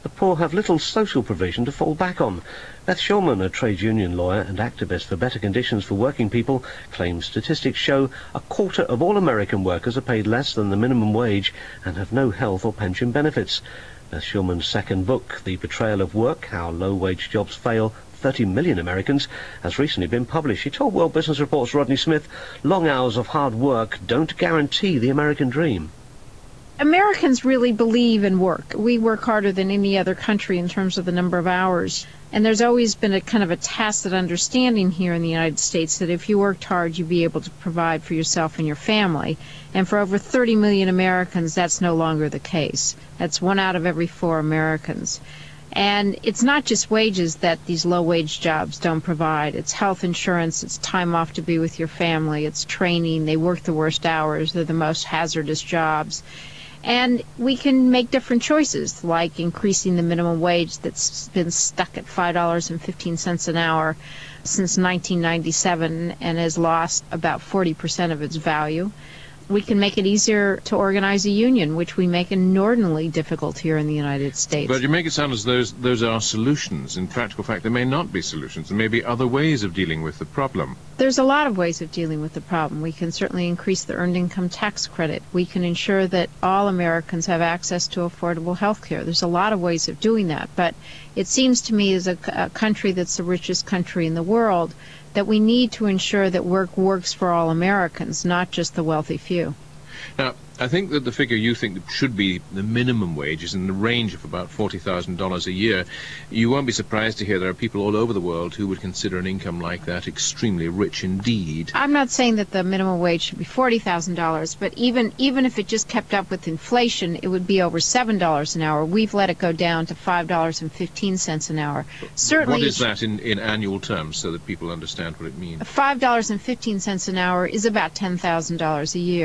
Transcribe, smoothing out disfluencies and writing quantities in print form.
the poor have little social provision to fall back on. Beth Shulman, a trade union lawyer and activist for better conditions for working people, claims statistics show a quarter of all American workers are paid less than the minimum wage and have no health or pension benefits. Beth Shulman's second book, The Betrayal of Work, How Low-Wage Jobs Fail 30 Million Americans, has recently been published. She told World Business Report's Rodney Smith, long hours of hard work don't guarantee the American dream. Americans really believe in work. We work harder than any other country in terms of the number of hours. And there's always been a kind of a tacit understanding here in the United States that if you worked hard, you'd be able to provide for yourself and your family. And for over 30 million Americans, that's no longer the case. That's 1 out of every 4 Americans. And it's not just wages that these low-wage jobs don't provide. It's health insurance, it's time off to be with your family, it's training. They work the worst hours. They're the most hazardous jobs. And we can make different choices, like increasing the minimum wage that's been stuck at $5.15 an hour since 1997 and has lost about 40% of its value. We can make it easier to organize a union, which we make inordinately difficult here in the United States. But you make it sound as though those are solutions. In practical fact, there may not be solutions. There may be other ways of dealing with the problem. There's a lot of ways of dealing with the problem. We can certainly increase the earned income tax credit. We can ensure that all Americans have access to affordable health care. There's a lot of ways of doing that. But it seems to me, as a country that's the richest country in the world, that we need to ensure that work works for all Americans, not just the wealthy few. Now, I think that the figure you think should be the minimum wage is in the range of about $40,000 a year. You won't be surprised to hear there are people all over the world who would consider an income like that extremely rich indeed. I'm not saying that the minimum wage should be $40,000, but even if it just kept up with inflation, it would be over $7 an hour. We've let it go down to $5.15 an hour. Certainly, what is that in annual terms, so that people understand what it means? $5.15 an hour is about $10,000 a year.